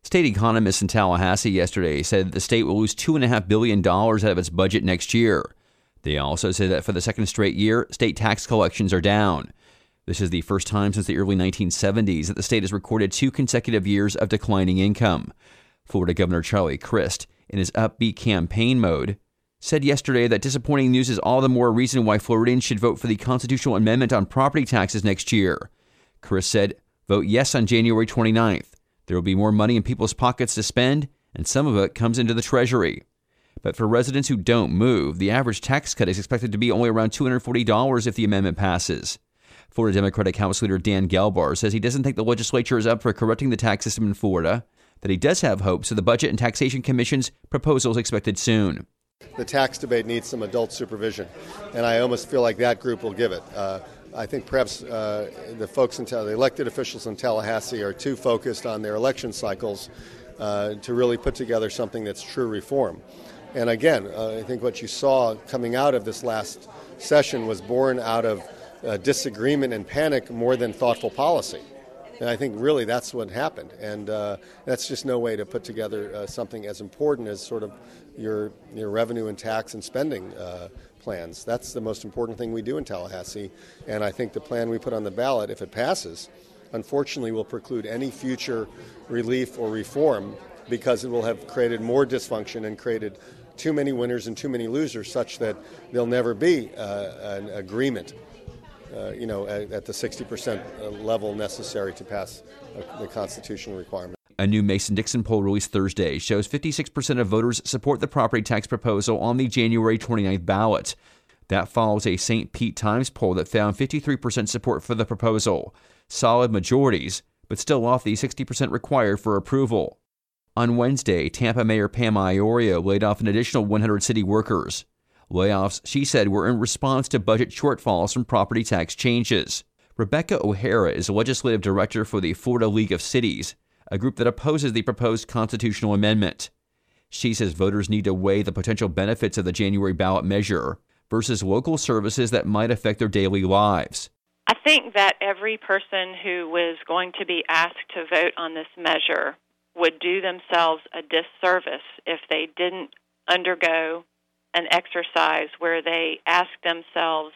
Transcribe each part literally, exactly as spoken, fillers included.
State economists in Tallahassee yesterday said the state will lose two point five billion dollars out of its budget next year. They also said that for the second straight year, state tax collections are down. This is the first time since the early nineteen seventies that the state has recorded two consecutive years of declining income. Florida Governor Charlie Crist, in his upbeat campaign mode, said yesterday that disappointing news is all the more reason why Floridians should vote for the constitutional amendment on property taxes next year. Crist said, "Vote yes on January twenty-ninth. There will be more money in people's pockets to spend, and some of it comes into the Treasury." But for residents who don't move, the average tax cut is expected to be only around two hundred forty dollars if the amendment passes. Florida Democratic House Leader Dan Gelbar says he doesn't think the legislature is up for correcting the tax system in Florida, that he does have hopes for the Budget and Taxation Commission's proposals expected soon. The tax debate needs some adult supervision, and I almost feel like that group will give it. Uh, I think perhaps uh, the folks in the elected officials in Tallahassee are too focused on their election cycles uh, to really put together something that's true reform. And again, uh, I think what you saw coming out of this last session was born out of uh, disagreement and panic more than thoughtful policy. And I think really that's what happened. And uh, that's just no way to put together uh, something as important as sort of your, your revenue and tax and spending uh, plans. That's the most important thing we do in Tallahassee. And I think the plan we put on the ballot, if it passes, unfortunately will preclude any future relief or reform because it will have created more dysfunction and created too many winners and too many losers such that there'll never be uh, an agreement Uh, you know, at, at the sixty percent level necessary to pass uh, the constitutional requirement. A new Mason-Dixon poll released Thursday shows fifty-six percent of voters support the property tax proposal on the January twenty-ninth ballot. That follows a Saint Pete Times poll that found fifty-three percent support for the proposal. Solid majorities, but still off the sixty percent required for approval. On Wednesday, Tampa Mayor Pam Iorio laid off an additional one hundred city workers. Layoffs, she said, were in response to budget shortfalls from property tax changes. Rebecca O'Hara is legislative director for the Florida League of Cities, a group that opposes the proposed constitutional amendment. She says voters need to weigh the potential benefits of the January ballot measure versus local services that might affect their daily lives. I think that every person who was going to be asked to vote on this measure would do themselves a disservice if they didn't undergo an exercise where they ask themselves,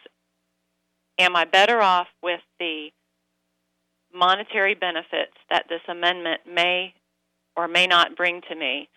am I better off with the monetary benefits that this amendment may or may not bring to me,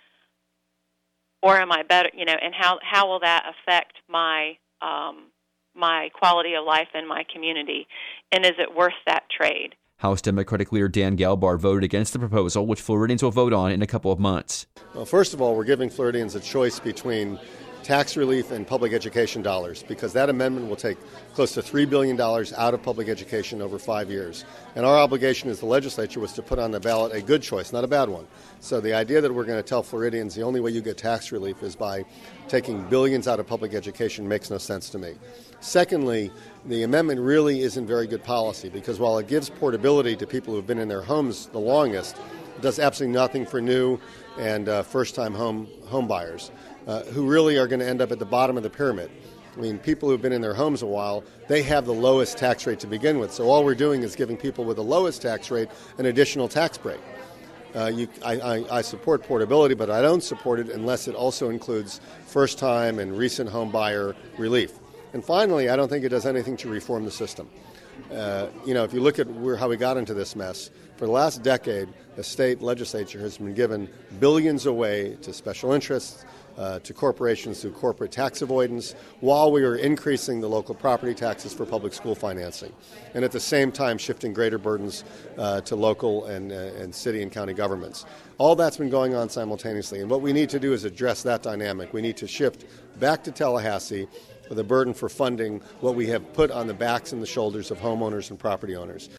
or am I better, you know, and how, how will that affect my um, my quality of life in my community, and is it worth that trade? House Democratic leader Dan Gelbar voted against the proposal, which Floridians will vote on in a couple of months. Well, first of all, we're giving Floridians a choice between tax relief and public education dollars, because that amendment will take close to three billion dollars out of public education over five years. And our obligation as the legislature was to put on the ballot a good choice, not a bad one. So the idea that we're going to tell Floridians the only way you get tax relief is by taking billions out of public education makes no sense to me. Secondly, the amendment really isn't very good policy, because while it gives portability to people who have been in their homes the longest, it does absolutely nothing for new and uh, first-time home home buyers. Uh, who really are going to end up at the bottom of the pyramid. I mean, people who've been in their homes a while, they have the lowest tax rate to begin with. So all we're doing is giving people with the lowest tax rate an additional tax break. Uh, you, I, I, I support portability, but I don't support it unless it also includes first-time and recent home buyer relief. And finally, I don't think it does anything to reform the system. Uh, you know, if you look at where, how we got into this mess, for the last decade, the state legislature has been given billions away to special interests, Uh, to corporations through corporate tax avoidance, while we are increasing the local property taxes for public school financing, and at the same time shifting greater burdens uh, to local and, uh, and city and county governments. All that's been going on simultaneously, and what we need to do is address that dynamic. We need to shift back to Tallahassee with a burden for funding what we have put on the backs and the shoulders of homeowners and property owners.